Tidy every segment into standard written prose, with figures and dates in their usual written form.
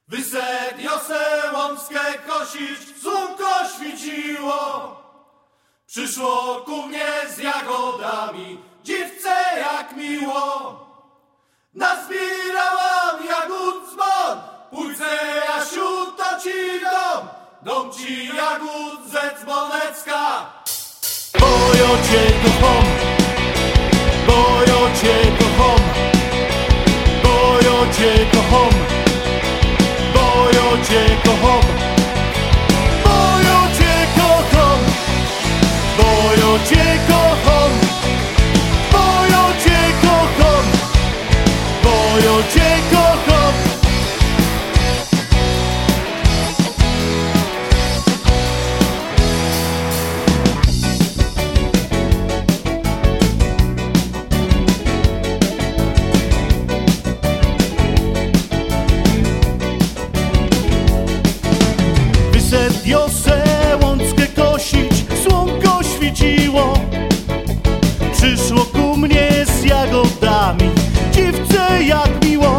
Wysednio se łąckę kosić, słonko świeciło. Przyszło ku mnie z jagodami, dziewce jak miło. Nazbierałam jagód dzwon, pójdę Jasiu, to ci dom ci jagód ze Dzwonecka. Bo ja cię kocham, bo ja cię kocham, bo ja cię kocham, bo ja cię kocham, bo ja cię kocham, bo ja cię kocham, bo ja cię kocham, bo ja cię kocham. Wysednio se łąckę kosić, słonko świeciło. Przyszło ku mnie z jagodami, dziewce jak miło.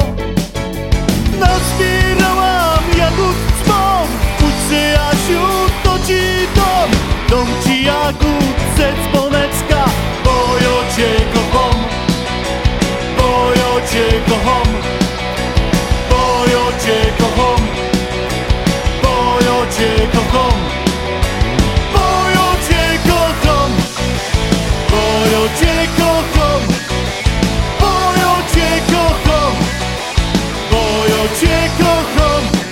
Nazbierałam jagód dzwon, pójdź Jasiu, to ci dom ci jagód ze Dzwonecka. Bo ja cię kocham, bo ja cię kocham, bo ja cię kocham, bo ja cię kocham, bo ja cię kocham, bo ja cię kocham, bo ja cię kocham, bo ja cię kocham.